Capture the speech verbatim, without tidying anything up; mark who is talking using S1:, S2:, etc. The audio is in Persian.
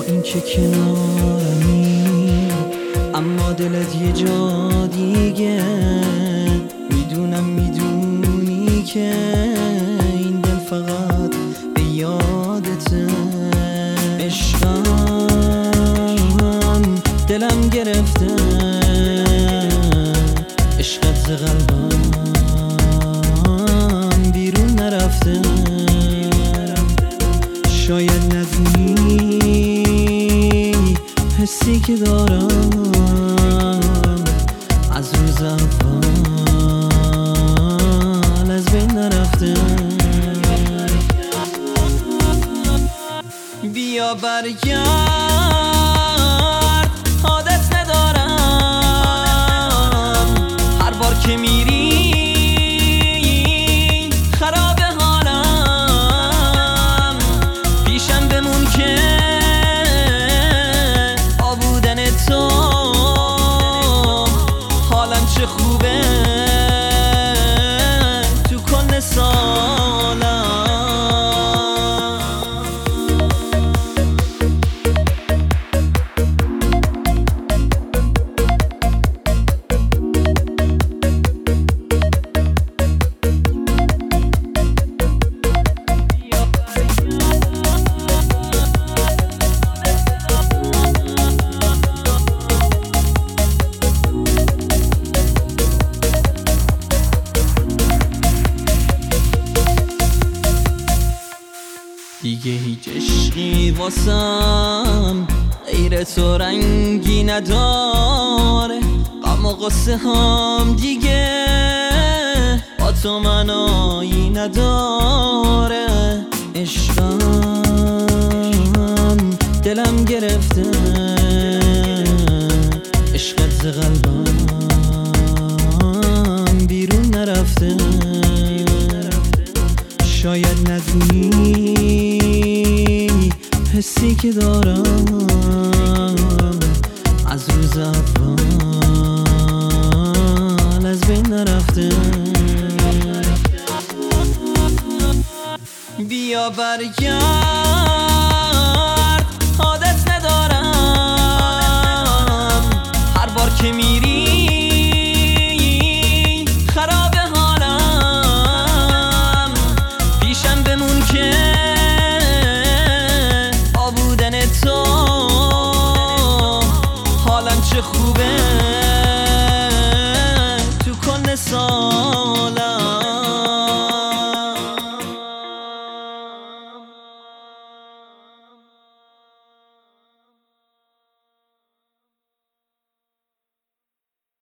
S1: این که کنارمی، اما دلت یه جا دیگه. میدونم میدونی که این دل فقط به یادته. عشقم دلم گرفته، عشقت ز قلبم بیرون نرفته. شاید ندونی حسی که دارم از روز اول از بین نرفته. بیا برگرد، عادت ندارم هر بار که میری خراب حالم. پیشم بمون که آبودن تو حالم چه خوبه تو کل سالم. دیگه هیچ عشقی واسم غیر تو رنگی نداره. غم و غصه هم دیگه با تو منایی نداره. عشقم دلم گرفته، عشقت ز قلبم بیرون نرفته. شاید ندونی حسی که دارم از روز اول از بین نرفته. بیا برگرد، عادت ندارم هر بار که میری خراب حالم. پیشم بمون که آبودن تو حالم چه خوبه تو کل سال.